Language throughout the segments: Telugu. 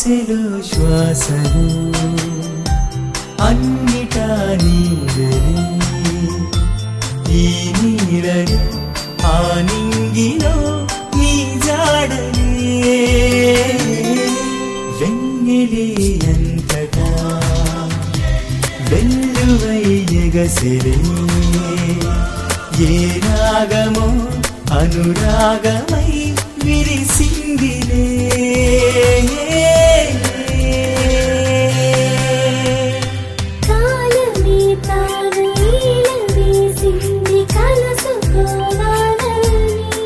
శ్వాసలో శ్వాసలు అన్నిటా నీడలే ఈ నీడలు ఆ నింగిలో నీ జాడలే వెన్నెలే అంతటా వెల్లువై ఎగసిలే ఏ రాగమో అనురాగమై విరిసిందిలే కాలమే తాను ఈల వేసింది కలుసుకోవాలని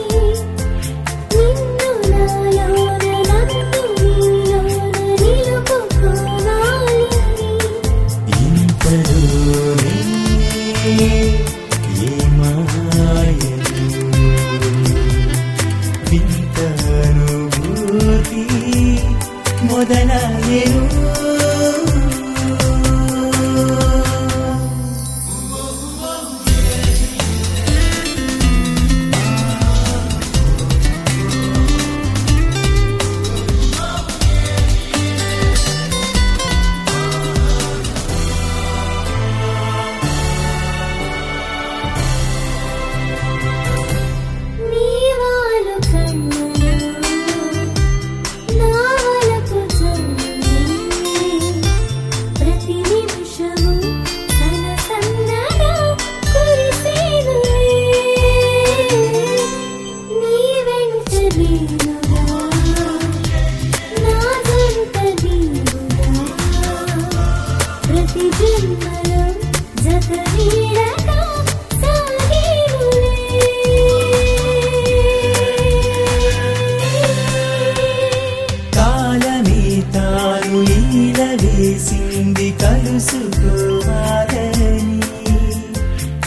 నిన్ను నాలోన నన్ను నీలోన నిలుపుకోవాలని ఇంతలోనే ఏ మాయలు వింత అనుభూతి మొదలయ్యేను నీవాలు కన్నులు నావలకు చల్లని ప్రతి నిమిషము సనసన్నగా కురిసేనులే నీ వెంట నీవుగా నా జంట నీవుగా ప్రతి జన్మలో జత నీడగా కాలమే తాను ఈల వేసింది కలుసుకోవాలని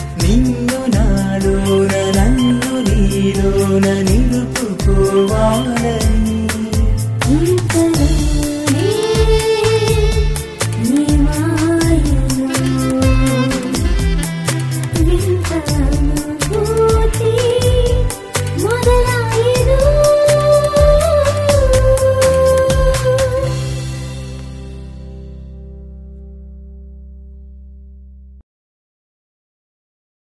నిన్ను నాలోన నన్ను నీలోన నిలుపుకోవాలి